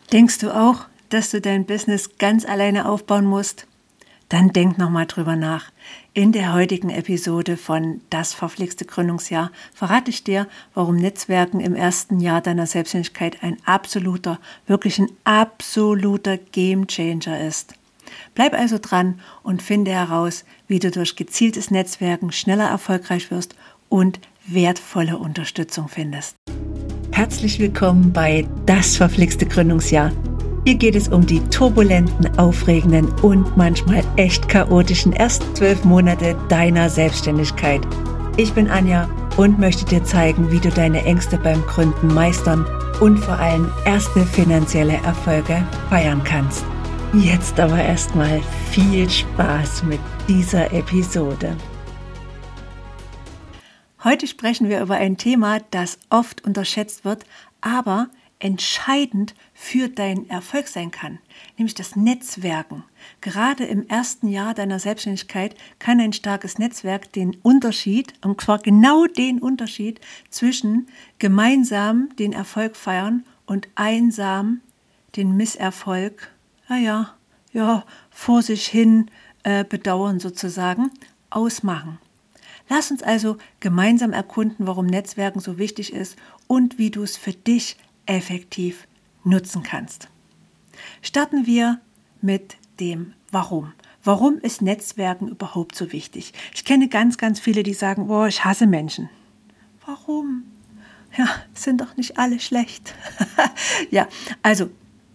Denkst du auch, dass du dein Business ganz alleine aufbauen musst? Dann denk nochmal drüber nach. In der heutigen Episode von Das verflixte Gründungsjahr verrate ich dir, warum Netzwerken im ersten Jahr deiner Selbstständigkeit ein absoluter Gamechanger ist. Bleib also dran und finde heraus, wie du durch gezieltes Netzwerken schneller erfolgreich wirst und wertvolle Unterstützung findest. Herzlich willkommen bei Das verflixte Gründungsjahr. Hier geht es um die turbulenten, aufregenden und manchmal echt chaotischen ersten 12 Monate deiner Selbstständigkeit. Ich bin Anja und möchte dir zeigen, wie du deine Ängste beim Gründen meistern und vor allem erste finanzielle Erfolge feiern kannst. Jetzt aber erstmal viel Spaß mit dieser Episode. Heute sprechen wir über ein Thema, das oft unterschätzt wird, aber entscheidend für deinen Erfolg sein kann, nämlich das Netzwerken. Gerade im ersten Jahr deiner Selbstständigkeit kann ein starkes Netzwerk den Unterschied, und zwar genau den Unterschied zwischen gemeinsam den Erfolg feiern und einsam den Misserfolg, vor sich hin bedauern sozusagen, ausmachen. Lass uns also gemeinsam erkunden, warum Netzwerken so wichtig ist und wie du es für dich effektiv nutzen kannst. Starten wir mit dem Warum. Warum ist Netzwerken überhaupt so wichtig? Ich kenne ganz, ganz viele, die sagen, ich hasse Menschen. Warum? Ja, sind doch nicht alle schlecht. Ja, also,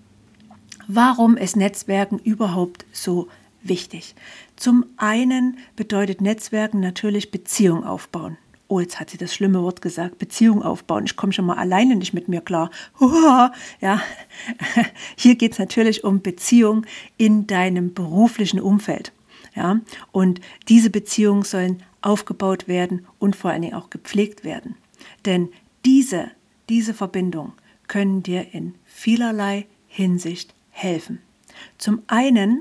warum ist Netzwerken überhaupt so wichtig? Zum einen bedeutet Netzwerken natürlich Beziehung aufbauen. Oh, jetzt hat sie das schlimme Wort gesagt, Beziehung aufbauen. Ich komme schon mal alleine nicht mit mir klar. Ja, hier geht es natürlich um Beziehung in deinem beruflichen Umfeld. Ja, und diese Beziehungen sollen aufgebaut werden und vor allen Dingen auch gepflegt werden. Denn diese Verbindung können dir in vielerlei Hinsicht helfen. Zum einen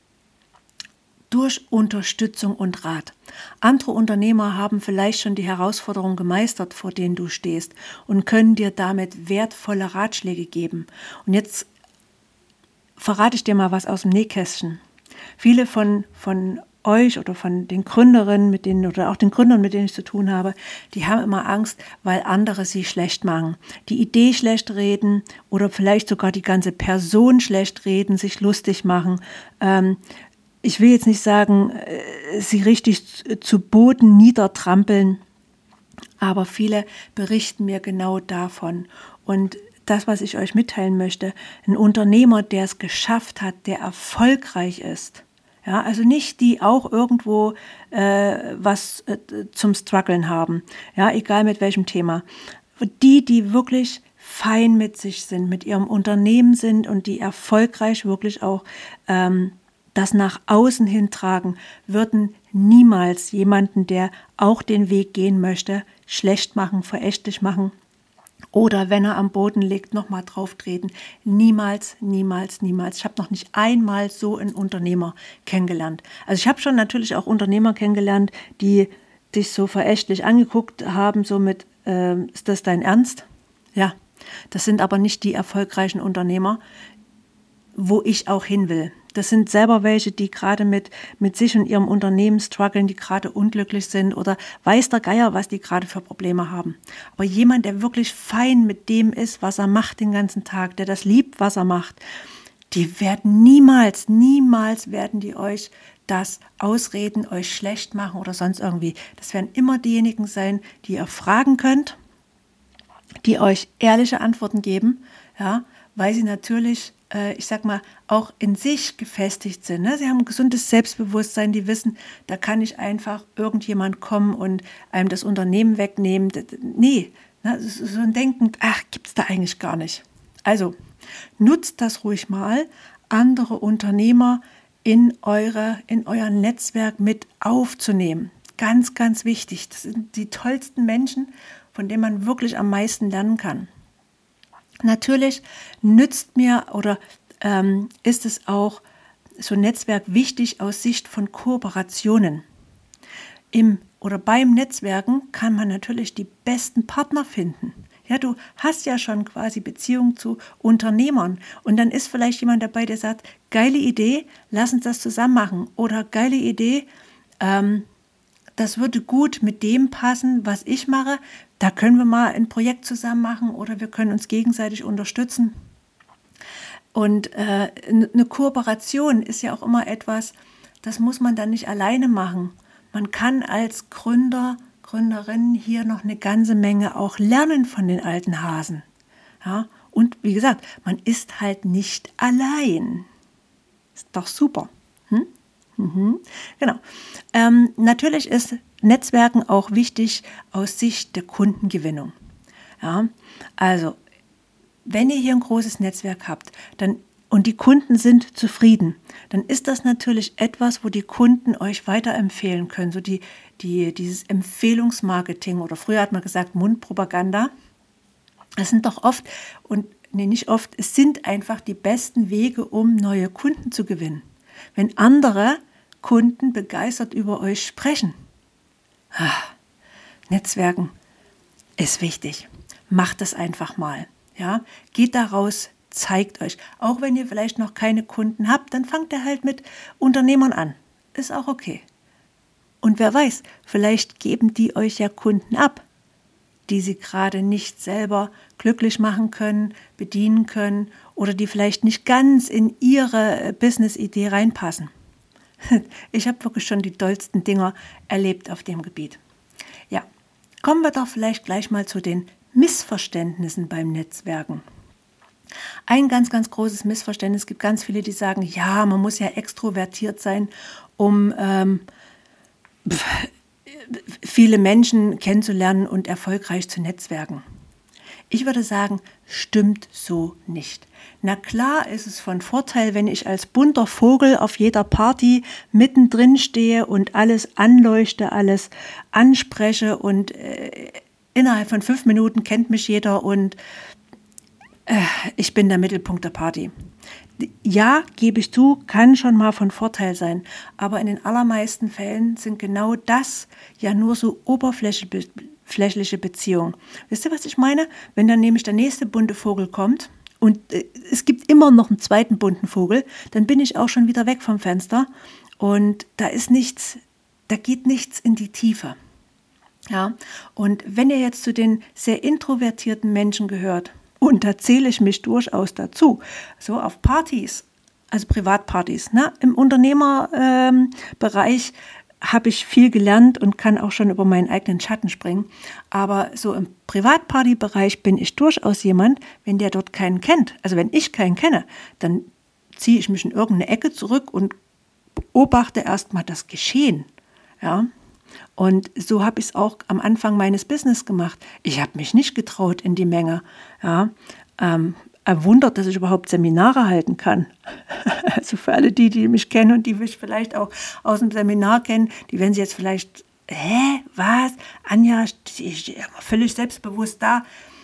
durch Unterstützung und Rat. Andere Unternehmer haben vielleicht schon die Herausforderungen gemeistert, vor denen du stehst, und können dir damit wertvolle Ratschläge geben. Und jetzt verrate ich dir mal was aus dem Nähkästchen. Viele von euch oder von den Gründerinnen, oder auch den Gründern, mit denen ich zu tun habe, die haben immer Angst, weil andere sie schlecht machen. Die Idee schlecht reden oder vielleicht sogar die ganze Person schlecht reden, sich lustig machen. Ich will jetzt nicht sagen, sie richtig zu Boden niedertrampeln, aber viele berichten mir genau davon. Und das, was ich euch mitteilen möchte, ein Unternehmer, der es geschafft hat, der erfolgreich ist, ja, also nicht die auch irgendwo was zum Struggeln haben, ja, egal mit welchem Thema. Die wirklich fein mit sich sind, mit ihrem Unternehmen sind und die erfolgreich wirklich auch das nach außen hin tragen, würden niemals jemanden, der auch den Weg gehen möchte, schlecht machen, verächtlich machen oder wenn er am Boden liegt, nochmal drauf treten. Niemals, niemals, niemals. Ich habe noch nicht einmal so einen Unternehmer kennengelernt. Also ich habe schon natürlich auch Unternehmer kennengelernt, die dich so verächtlich angeguckt haben, so mit, ist das dein Ernst? Ja, das sind aber nicht die erfolgreichen Unternehmer, wo ich auch hin will. Das sind selber welche, die gerade mit sich und ihrem Unternehmen strugglen, die gerade unglücklich sind oder weiß der Geier, was die gerade für Probleme haben. Aber jemand, der wirklich fein mit dem ist, was er macht den ganzen Tag, der das liebt, was er macht, die werden niemals werden die euch das ausreden, euch schlecht machen oder sonst irgendwie. Das werden immer diejenigen sein, die ihr fragen könnt, die euch ehrliche Antworten geben, ja, weil sie natürlich auch in sich gefestigt sind. Ne? Sie haben ein gesundes Selbstbewusstsein, die wissen, da kann nicht einfach irgendjemand kommen und einem das Unternehmen wegnehmen. Nee, ne? So ein Denken, gibt's da eigentlich gar nicht. Also, nutzt das ruhig mal, andere Unternehmer in euer Netzwerk mit aufzunehmen. Ganz, ganz wichtig. Das sind die tollsten Menschen, von denen man wirklich am meisten lernen kann. Natürlich nützt mir oder ist es auch so ein Netzwerk wichtig aus Sicht von Kooperationen. Beim Netzwerken kann man natürlich die besten Partner finden. Ja, du hast ja schon quasi Beziehung zu Unternehmern und dann ist vielleicht jemand dabei, der sagt, geile Idee, lass uns das zusammen machen oder geile Idee, das würde gut mit dem passen, was ich mache, da können wir mal ein Projekt zusammen machen oder wir können uns gegenseitig unterstützen. Und eine Kooperation ist ja auch immer etwas, das muss man dann nicht alleine machen. Man kann als Gründer, Gründerin hier noch eine ganze Menge auch lernen von den alten Hasen. Ja? Und wie gesagt, man ist halt nicht allein. Ist doch super. Genau. Natürlich ist Netzwerken auch wichtig aus Sicht der Kundengewinnung. Ja? Also, wenn ihr hier ein großes Netzwerk habt, und die Kunden sind zufrieden, dann ist das natürlich etwas, wo die Kunden euch weiterempfehlen können. So dieses Empfehlungsmarketing oder früher hat man gesagt Mundpropaganda. Das sind doch oft, nicht oft, es sind einfach die besten Wege, um neue Kunden zu gewinnen. Wenn andere Kunden begeistert über euch sprechen. Netzwerken ist wichtig. Macht das einfach mal. Ja? Geht da raus, zeigt euch. Auch wenn ihr vielleicht noch keine Kunden habt, dann fangt ihr halt mit Unternehmern an. Ist auch okay. Und wer weiß, vielleicht geben die euch ja Kunden ab, die sie gerade nicht selber glücklich machen können, bedienen können oder die vielleicht nicht ganz in ihre Business-Idee reinpassen. Ich habe wirklich schon die dollsten Dinger erlebt auf dem Gebiet. Ja, kommen wir doch vielleicht gleich mal zu den Missverständnissen beim Netzwerken. Ein ganz, ganz großes Missverständnis, es gibt ganz viele, die sagen, ja, man muss ja extrovertiert sein, um viele Menschen kennenzulernen und erfolgreich zu netzwerken. Ich würde sagen, stimmt so nicht. Na klar ist es von Vorteil, wenn ich als bunter Vogel auf jeder Party mittendrin stehe und alles anleuchte, alles anspreche und innerhalb von 5 Minuten kennt mich jeder und ich bin der Mittelpunkt der Party. Ja, gebe ich zu, kann schon mal von Vorteil sein, aber in den allermeisten Fällen sind genau das ja nur so oberflächliche Beziehungen. Wisst ihr, was ich meine? Wenn dann nämlich der nächste bunte Vogel kommt und es gibt immer noch einen zweiten bunten Vogel, dann bin ich auch schon wieder weg vom Fenster und da geht nichts in die Tiefe. Ja, und wenn ihr jetzt zu den sehr introvertierten Menschen gehört, und da zähle ich mich durchaus dazu, so auf Partys, also Privatpartys, ne? Im Unternehmerbereich habe ich viel gelernt und kann auch schon über meinen eigenen Schatten springen, aber so im Privatpartybereich bin ich durchaus jemand, wenn der dort keinen kennt, also wenn ich keinen kenne, dann ziehe ich mich in irgendeine Ecke zurück und beobachte erstmal das Geschehen, ja. Und so habe ich es auch am Anfang meines Business gemacht. Ich habe mich nicht getraut in die Menge. Ja, erwundert, dass ich überhaupt Seminare halten kann. Also für alle die mich kennen und die mich vielleicht auch aus dem Seminar kennen, die werden sich jetzt vielleicht, was? Anja, ich völlig selbstbewusst da.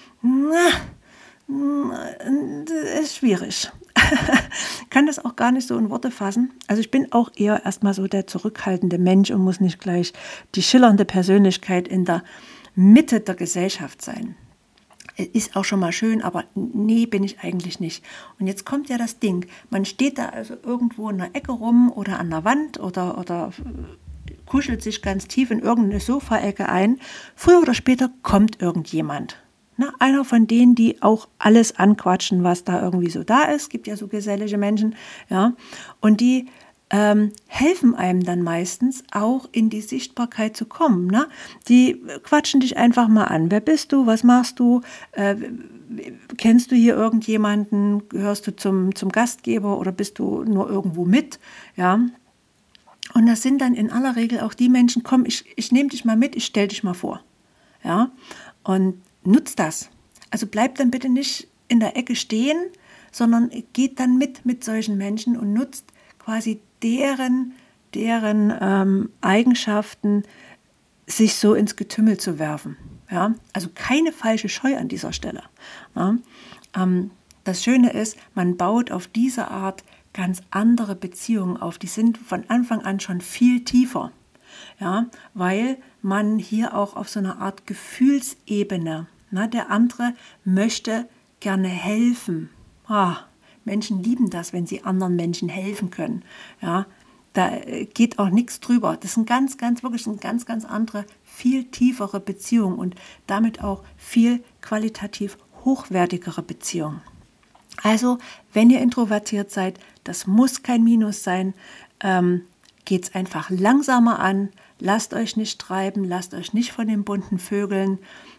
Ist schwierig. Kann das auch gar nicht so in Worte fassen. Also ich bin auch eher erstmal so der zurückhaltende Mensch und muss nicht gleich die schillernde Persönlichkeit in der Mitte der Gesellschaft sein. Ist auch schon mal schön, aber nee, bin ich eigentlich nicht. Und jetzt kommt ja das Ding, man steht da also irgendwo in der Ecke rum oder an der Wand oder kuschelt sich ganz tief in irgendeine Sofaecke ein. Früher oder später kommt irgendjemand. Na, einer von denen, die auch alles anquatschen, was da irgendwie so da ist. Es gibt ja so gesellige Menschen, ja. Und die helfen einem dann meistens auch in die Sichtbarkeit zu kommen. Ne? Die quatschen dich einfach mal an. Wer bist du? Was machst du? Kennst du hier irgendjemanden? Gehörst du zum Gastgeber oder bist du nur irgendwo mit? Ja. Und das sind dann in aller Regel auch die Menschen, komm, ich nehme dich mal mit, ich stelle dich mal vor. Ja. Und nutzt das. Also bleibt dann bitte nicht in der Ecke stehen, sondern geht dann mit solchen Menschen und nutzt quasi deren Eigenschaften, sich so ins Getümmel zu werfen. Ja? Also keine falsche Scheu an dieser Stelle. Ja? Das Schöne ist, man baut auf diese Art ganz andere Beziehungen auf. Die sind von Anfang an schon viel tiefer. Ja? Weil man hier auch auf so einer Art Gefühlsebene Na, der andere möchte gerne helfen. Menschen lieben das, wenn sie anderen Menschen helfen können. Ja, da geht auch nichts drüber. Das ist wirklich eine ganz, ganz andere, viel tiefere Beziehung und damit auch viel qualitativ hochwertigere Beziehung. Also, wenn ihr introvertiert seid, das muss kein Minus sein, geht es einfach langsamer an, lasst euch nicht treiben, lasst euch nicht von den bunten Vögeln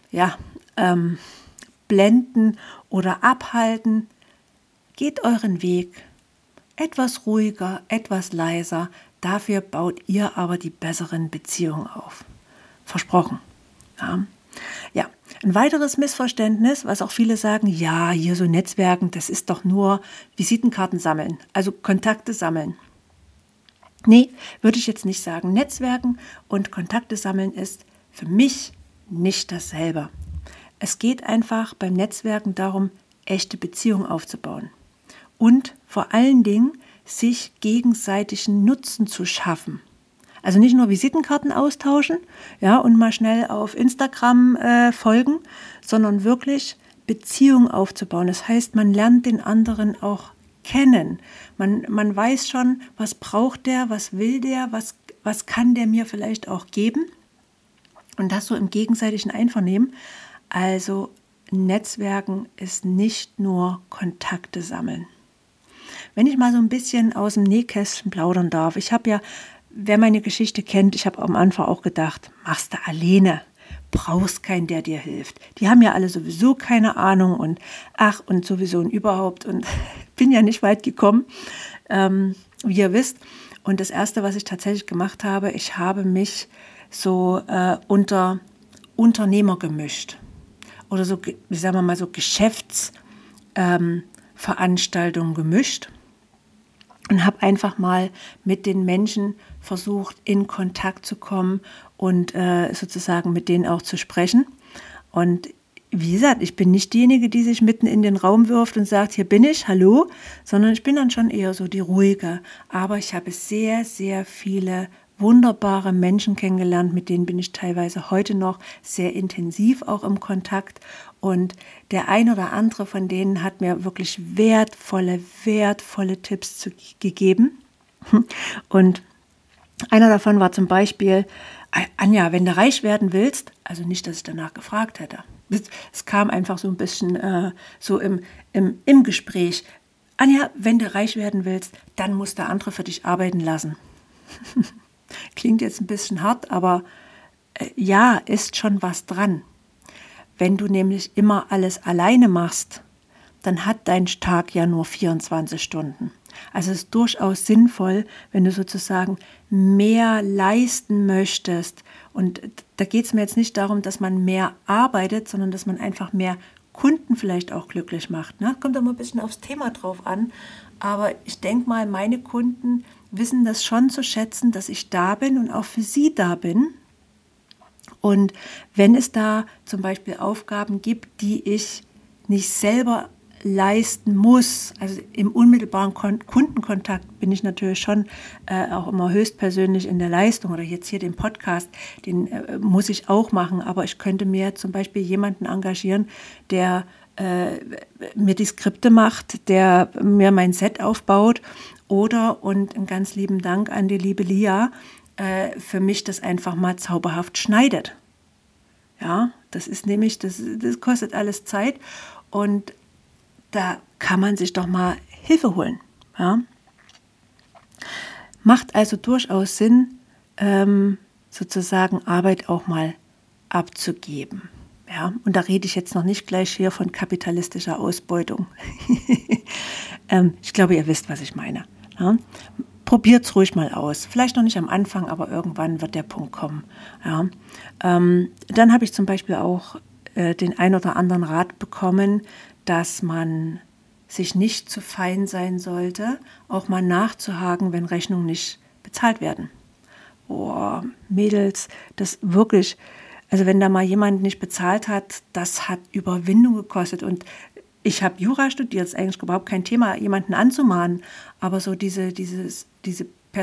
blenden oder abhalten. Geht euren Weg, etwas ruhiger, etwas leiser, dafür baut ihr aber die besseren Beziehungen auf. Versprochen. Ja, ein weiteres Missverständnis, was auch viele sagen, ja, hier so Netzwerken, das ist doch nur Visitenkarten sammeln, also Kontakte sammeln. Nee, würde ich jetzt nicht sagen. Netzwerken und Kontakte sammeln ist für mich nicht dasselbe. Es geht einfach beim Netzwerken darum, echte Beziehungen aufzubauen und vor allen Dingen sich gegenseitigen Nutzen zu schaffen. Also nicht nur Visitenkarten austauschen, und mal schnell auf Instagram folgen, sondern wirklich Beziehungen aufzubauen. Das heißt, man lernt den anderen auch kennen. Man weiß schon, was braucht der, was will der, was kann der mir vielleicht auch geben. Und das so im gegenseitigen Einvernehmen. Also Netzwerken ist nicht nur Kontakte sammeln. Wenn ich mal so ein bisschen aus dem Nähkästchen plaudern darf, ich habe ja, wer meine Geschichte kennt, ich habe am Anfang auch gedacht, machst du alleine, brauchst keinen, der dir hilft. Die haben ja alle sowieso keine Ahnung und sowieso und überhaupt und bin ja nicht weit gekommen, wie ihr wisst. Und das Erste, was ich tatsächlich gemacht habe, ich habe mich so unter Unternehmer gemischt oder so, sagen wir mal so Geschäftsveranstaltungen gemischt. Und habe einfach mal mit den Menschen versucht, in Kontakt zu kommen und sozusagen mit denen auch zu sprechen. Und wie gesagt, ich bin nicht diejenige, die sich mitten in den Raum wirft und sagt, hier bin ich, hallo, sondern ich bin dann schon eher so die ruhige. Aber ich habe sehr, sehr viele wunderbare Menschen kennengelernt, mit denen bin ich teilweise heute noch sehr intensiv auch im Kontakt. Und der ein oder andere von denen hat mir wirklich wertvolle Tipps gegeben. Und einer davon war zum Beispiel, Anja, wenn du reich werden willst, also nicht, dass ich danach gefragt hätte. Es kam einfach so ein bisschen so im Gespräch. Anja, wenn du reich werden willst, dann muss der andere für dich arbeiten lassen. Klingt jetzt ein bisschen hart, aber ja, ist schon was dran. Wenn du nämlich immer alles alleine machst, dann hat dein Tag ja nur 24 Stunden. Also es ist durchaus sinnvoll, wenn du sozusagen mehr leisten möchtest. Und da geht es mir jetzt nicht darum, dass man mehr arbeitet, sondern dass man einfach mehr Kunden vielleicht auch glücklich macht. Ne? Kommt immer ein bisschen aufs Thema drauf an. Aber ich denke mal, meine Kunden wissen das schon zu schätzen, dass ich da bin und auch für sie da bin. Und wenn es da zum Beispiel Aufgaben gibt, die ich nicht selber leisten muss, also im unmittelbaren Kundenkontakt bin ich natürlich schon auch immer höchstpersönlich in der Leistung oder jetzt hier den Podcast, den muss ich auch machen, aber ich könnte mir zum Beispiel jemanden engagieren, der mir die Skripte macht, der mir mein Set aufbaut und einen ganz lieben Dank an die liebe Lia, für mich das einfach mal zauberhaft schneidet. Ja, das ist nämlich, das kostet alles Zeit und da kann man sich doch mal Hilfe holen. Ja? Macht also durchaus Sinn, sozusagen Arbeit auch mal abzugeben. Ja? Und da rede ich jetzt noch nicht gleich hier von kapitalistischer Ausbeutung. Ich glaube, ihr wisst, was ich meine. Ja? Probiert es ruhig mal aus. Vielleicht noch nicht am Anfang, aber irgendwann wird der Punkt kommen. Ja. Dann habe ich zum Beispiel auch den ein oder anderen Rat bekommen, dass man sich nicht zu fein sein sollte, auch mal nachzuhaken, wenn Rechnungen nicht bezahlt werden. Oh, Mädels, das wirklich, also wenn da mal jemand nicht bezahlt hat, das hat Überwindung gekostet. Und ich habe Jura studiert, ist eigentlich überhaupt kein Thema, jemanden anzumahnen, aber so diese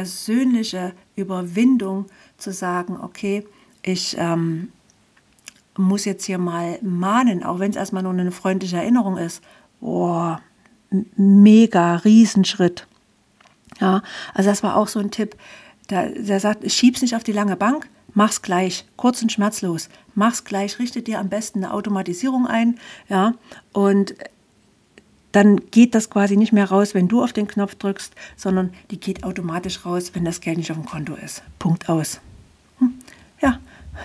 persönliche Überwindung zu sagen, okay, ich muss jetzt hier mal mahnen, auch wenn es erstmal nur eine freundliche Erinnerung ist. Boah, mega, Riesenschritt. Ja, also das war auch so ein Tipp. Der sagt, schieb's nicht auf die lange Bank, mach's gleich, kurz und schmerzlos. Mach's gleich, richte dir am besten eine Automatisierung ein, ja, und dann geht das quasi nicht mehr raus, wenn du auf den Knopf drückst, sondern die geht automatisch raus, wenn das Geld nicht auf dem Konto ist. Punkt aus. Ja,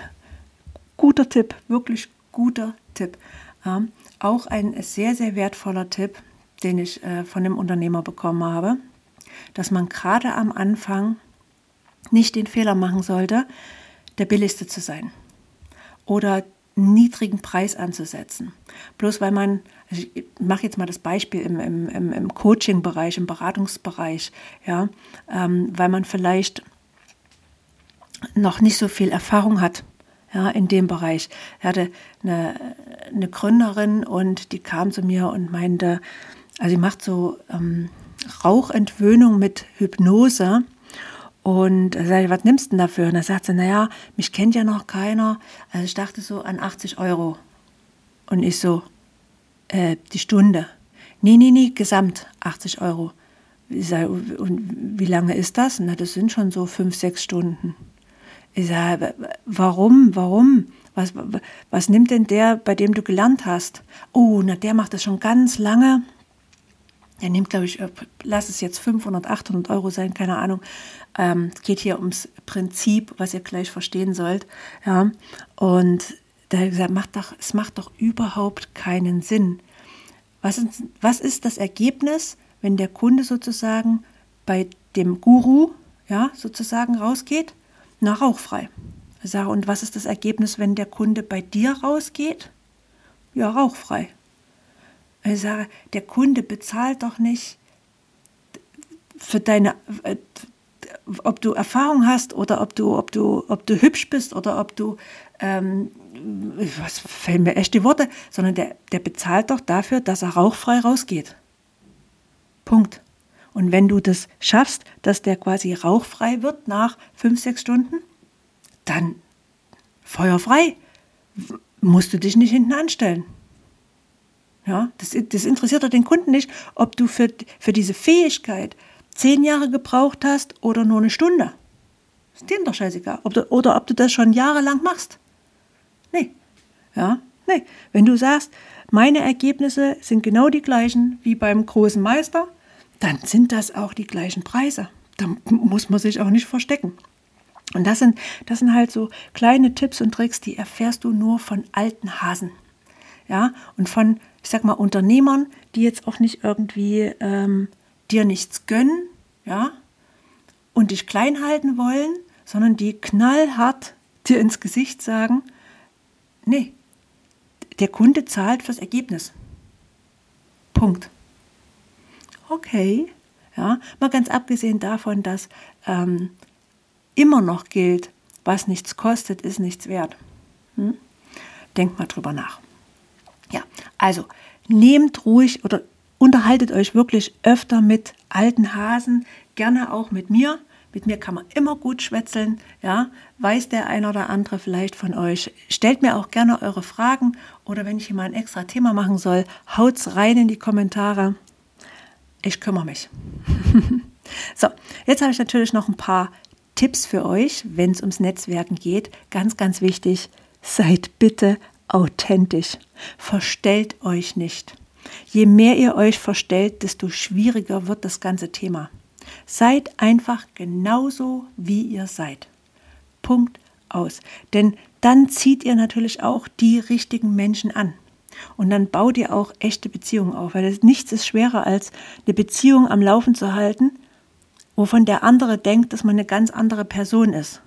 guter Tipp, wirklich guter Tipp. Auch ein sehr, sehr wertvoller Tipp, den ich von einem Unternehmer bekommen habe, dass man gerade am Anfang nicht den Fehler machen sollte, der Billigste zu sein oder einen niedrigen Preis anzusetzen. Bloß weil man, also ich mache jetzt mal das Beispiel im Coaching-Bereich, im Beratungsbereich, ja, weil man vielleicht noch nicht so viel Erfahrung hat, ja, in dem Bereich. Ich hatte eine Gründerin und die kam zu mir und meinte, also sie macht so Rauchentwöhnung mit Hypnose. Und da sag ich, was nimmst du denn dafür? Und da sagt sie, naja, mich kennt ja noch keiner. Also ich dachte so an 80 €. Und ich so, die Stunde. Nee, gesamt 80 €. Ich sage, und wie lange ist das? Na, das sind schon so 5, 6 Stunden. Ich sage, warum? Was nimmt denn der, bei dem du gelernt hast? Oh, na, der macht das schon ganz lange. Er nimmt, glaube ich, lass es jetzt 500, 800 € sein, keine Ahnung. Es geht hier ums Prinzip, was ihr gleich verstehen sollt. Ja. Und da habe ich gesagt, es macht doch überhaupt keinen Sinn. Was ist das Ergebnis, wenn der Kunde sozusagen bei dem Guru, ja, sozusagen rausgeht? Na, rauchfrei. Ich sage, und was ist das Ergebnis, wenn der Kunde bei dir rausgeht? Ja, rauchfrei. Ich sage, der Kunde bezahlt doch nicht für deine, ob du Erfahrung hast oder ob du hübsch bist oder ob du, was fällen mir echt die Worte, sondern der bezahlt doch dafür, dass er rauchfrei rausgeht. Punkt. Und wenn du das schaffst, dass der quasi rauchfrei wird nach 5, 6 Stunden, dann feuerfrei. Musst du dich nicht hinten anstellen. Ja, das interessiert doch den Kunden nicht, ob du für diese Fähigkeit 10 Jahre gebraucht hast oder nur eine Stunde. Ist dem doch scheißegal. Oder ob du das schon jahrelang machst. Nee. Ja, nee. Wenn du sagst, meine Ergebnisse sind genau die gleichen wie beim großen Meister, dann sind das auch die gleichen Preise. Da muss man sich auch nicht verstecken. Und das sind halt so kleine Tipps und Tricks, die erfährst du nur von alten Hasen. Ja, und von, ich sag mal, Unternehmern, die jetzt auch nicht irgendwie dir nichts gönnen, ja, und dich klein halten wollen, sondern die knallhart dir ins Gesicht sagen, nee, der Kunde zahlt fürs Ergebnis. Punkt. Okay, ja, mal ganz abgesehen davon, dass immer noch gilt, was nichts kostet, ist nichts wert. Denkt mal drüber nach. Ja, also nehmt ruhig oder unterhaltet euch wirklich öfter mit alten Hasen, gerne auch mit mir. Mit mir kann man immer gut schwätzeln, ja, weiß der ein oder andere vielleicht von euch. Stellt mir auch gerne eure Fragen oder wenn ich hier mal ein extra Thema machen soll, haut's rein in die Kommentare. Ich kümmere mich. So, jetzt habe ich natürlich noch ein paar Tipps für euch, wenn es ums Netzwerken geht. Ganz, ganz wichtig, seid bitte authentisch. Verstellt euch nicht. Je mehr ihr euch verstellt, desto schwieriger wird das ganze Thema. Seid einfach genauso, wie ihr seid. Punkt aus. Denn dann zieht ihr natürlich auch die richtigen Menschen an. Und dann baut ihr auch echte Beziehungen auf. Weil nichts ist schwerer, als eine Beziehung am Laufen zu halten, wovon der andere denkt, dass man eine ganz andere Person ist.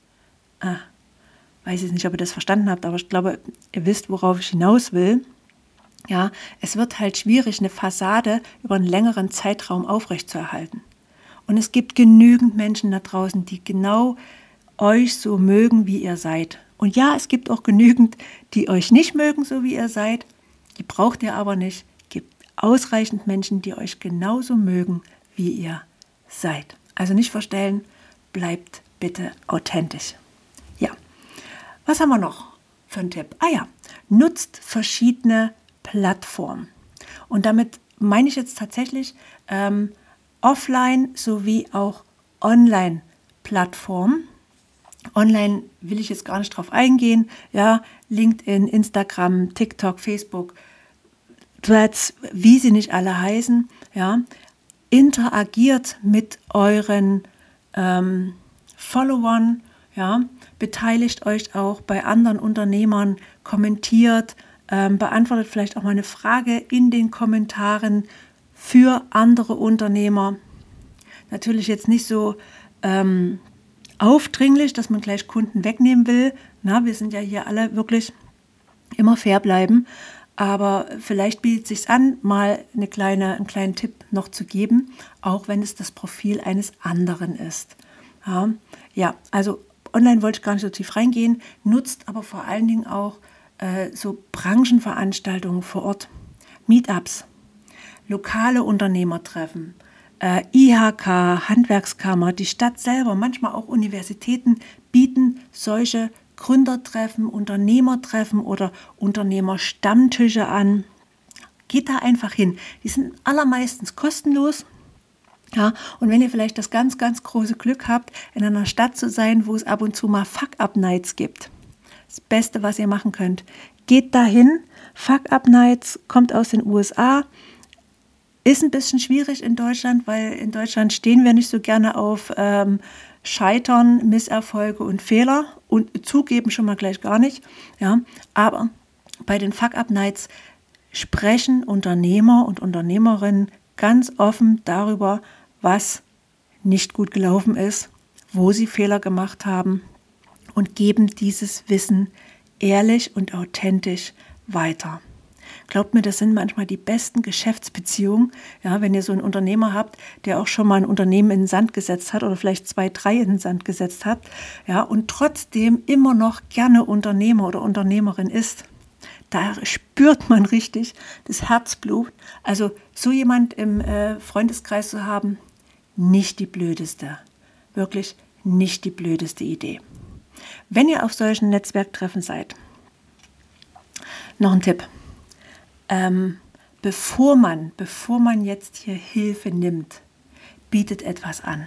Weiß ich nicht, ob ihr das verstanden habt, aber ich glaube, ihr wisst, worauf ich hinaus will. Ja, es wird halt schwierig, eine Fassade über einen längeren Zeitraum aufrechtzuerhalten. Und es gibt genügend Menschen da draußen, die genau euch so mögen, wie ihr seid. Und ja, es gibt auch genügend, die euch nicht mögen, so wie ihr seid. Die braucht ihr aber nicht. Es gibt ausreichend Menschen, die euch genauso mögen, wie ihr seid. Also nicht verstellen, bleibt bitte authentisch. Ja, was haben wir noch? für einen Tipp? Nutzt verschiedene Plattformen. Und damit meine ich jetzt tatsächlich Offline sowie auch Online-Plattformen. Online will ich jetzt gar nicht drauf eingehen. Ja, LinkedIn, Instagram, TikTok, Facebook, Threads, wie sie nicht alle heißen. Ja, interagiert mit euren Followern. Ja, beteiligt euch auch bei anderen Unternehmern, kommentiert, beantwortet vielleicht auch mal eine Frage in den Kommentaren für andere Unternehmer. Natürlich jetzt nicht so aufdringlich, dass man gleich Kunden wegnehmen will. Wir sind ja hier alle wirklich immer fair bleiben. Aber vielleicht bietet es sich an, mal einen kleinen Tipp noch zu geben, auch wenn es das Profil eines anderen ist. Ja, also online wollte ich gar nicht so tief reingehen, nutzt aber vor allen Dingen auch so Branchenveranstaltungen vor Ort, Meetups, lokale Unternehmertreffen, IHK, Handwerkskammer, die Stadt selber, manchmal auch Universitäten bieten solche Gründertreffen, Unternehmertreffen oder Unternehmerstammtische an. Geht da einfach hin. Die sind allermeistens kostenlos. Ja, und wenn ihr vielleicht das ganz, ganz große Glück habt, in einer Stadt zu sein, wo es ab und zu mal Fuck-Up-Nights gibt. Das Beste, was ihr machen könnt. Geht dahin. Fuck-Up-Nights kommt aus den USA. Ist ein bisschen schwierig in Deutschland, weil in Deutschland stehen wir nicht so gerne auf Scheitern, Misserfolge und Fehler und zugeben schon mal gleich gar nicht. Ja, aber bei den Fuck-Up-Nights sprechen Unternehmer und Unternehmerinnen ganz offen darüber, was nicht gut gelaufen ist, wo sie Fehler gemacht haben und geben dieses Wissen ehrlich und authentisch weiter. Glaubt mir, das sind manchmal die besten Geschäftsbeziehungen, ja, wenn ihr so einen Unternehmer habt, der auch schon mal ein Unternehmen in den Sand gesetzt hat oder vielleicht 2, 3 in den Sand gesetzt hat, ja, und trotzdem immer noch gerne Unternehmer oder Unternehmerin ist. Da spürt man richtig das Herzblut. Also so jemand im Freundeskreis zu haben, nicht die blödeste, wirklich nicht die blödeste Idee. Wenn ihr auf solchen Netzwerktreffen seid, noch ein Tipp. Bevor man jetzt hier Hilfe nimmt, bietet etwas an.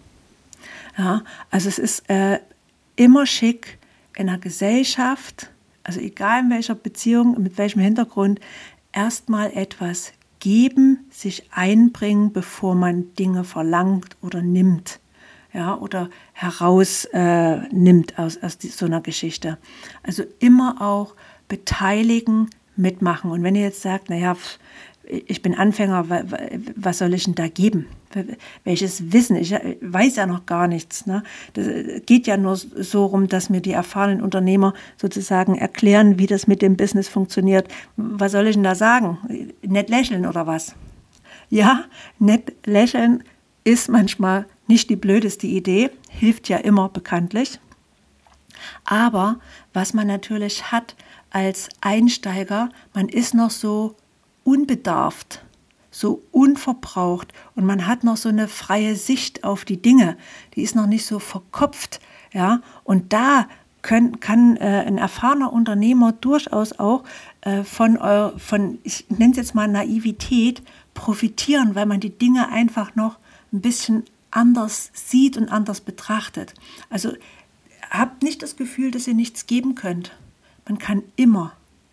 Ja, also es ist immer schick in einer Gesellschaft, also egal in welcher Beziehung, mit welchem Hintergrund, erstmal etwas geben, sich einbringen, bevor man Dinge verlangt oder nimmt. Ja, oder herausnimmt aus so einer Geschichte. Also immer auch beteiligen, mitmachen. Und wenn ihr jetzt sagt, naja, ich bin Anfänger, was soll ich denn da geben? Welches Wissen? Ich weiß ja noch gar nichts. Ne? Das geht ja nur so rum, dass mir die erfahrenen Unternehmer sozusagen erklären, wie das mit dem Business funktioniert. Was soll ich denn da sagen? Nett lächeln oder was? Ja, nett lächeln ist manchmal nicht die blödeste Idee, hilft ja immer bekanntlich. Aber was man natürlich hat als Einsteiger, man ist noch so unbedarft, so unverbraucht und man hat noch so eine freie Sicht auf die Dinge, die ist noch nicht so verkopft, ja, und da kann ein erfahrener Unternehmer durchaus auch von, ich nenne es jetzt mal Naivität, profitieren, weil man die Dinge einfach noch ein bisschen anders sieht und anders betrachtet. Also habt nicht das Gefühl, dass ihr nichts geben könnt. Man kann immer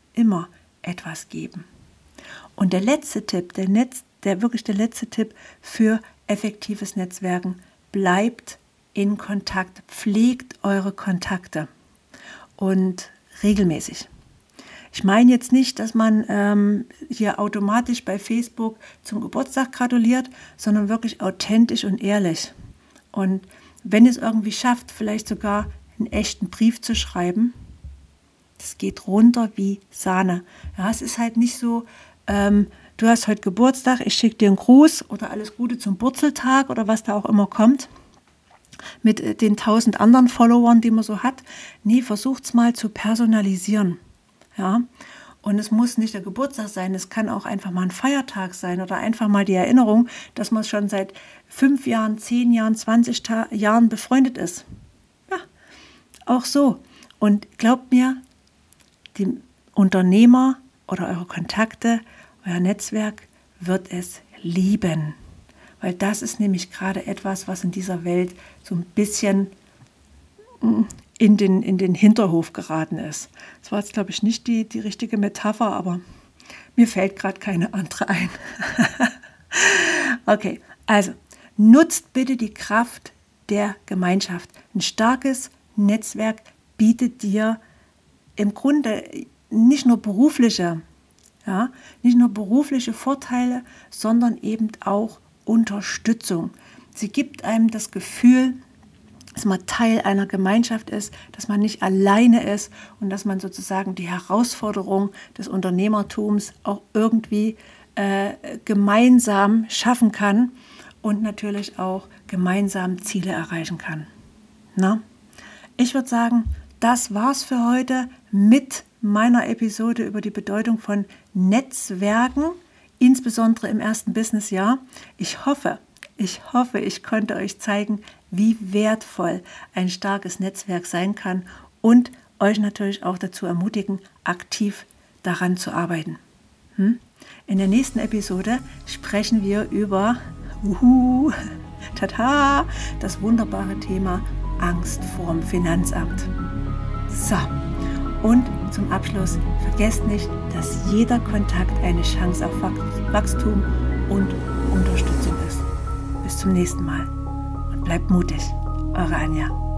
etwas geben. Und der letzte Tipp, wirklich der letzte Tipp für effektives Netzwerken, bleibt in Kontakt, pflegt eure Kontakte und regelmäßig. Ich meine jetzt nicht, dass man hier automatisch bei Facebook zum Geburtstag gratuliert, sondern wirklich authentisch und ehrlich. Und wenn es irgendwie schafft, vielleicht sogar einen echten Brief zu schreiben, das geht runter wie Sahne. Ja, es ist halt nicht so, du hast heute Geburtstag, ich schicke dir einen Gruß oder alles Gute zum Burzeltag oder was da auch immer kommt, mit den 1000 anderen Followern, die man so hat. Nee, versucht's mal zu personalisieren. Ja, und es muss nicht der Geburtstag sein, es kann auch einfach mal ein Feiertag sein oder einfach mal die Erinnerung, dass man schon seit 5 Jahren, 10 Jahren, 20 Jahren befreundet ist. Ja, auch so. Und glaubt mir, Die Unternehmer oder eure Kontakte, euer Netzwerk wird es lieben. Weil das ist nämlich gerade etwas, was in dieser Welt so ein bisschen in den Hinterhof geraten ist. Das war jetzt, glaube ich, nicht die richtige Metapher, aber mir fällt gerade keine andere ein. Okay, also nutzt bitte die Kraft der Gemeinschaft. Ein starkes Netzwerk bietet dir im Grunde nicht nur berufliche Vorteile, sondern eben auch Unterstützung. Sie gibt einem das Gefühl, dass man Teil einer Gemeinschaft ist, dass man nicht alleine ist und dass man sozusagen die Herausforderung des Unternehmertums auch irgendwie gemeinsam schaffen kann und natürlich auch gemeinsam Ziele erreichen kann. Na? Ich würde sagen, das war's für heute mit meiner Episode über die Bedeutung von Netzwerken, insbesondere im ersten Businessjahr. Ich hoffe, ich konnte euch zeigen, wie wertvoll ein starkes Netzwerk sein kann und euch natürlich auch dazu ermutigen, aktiv daran zu arbeiten. In der nächsten Episode sprechen wir über das wunderbare Thema Angst vorm Finanzamt. So, und zum Abschluss, vergesst nicht, dass jeder Kontakt eine Chance auf Wachstum und Unterstützung ist. Bis zum nächsten Mal und bleibt mutig. Eure Anja.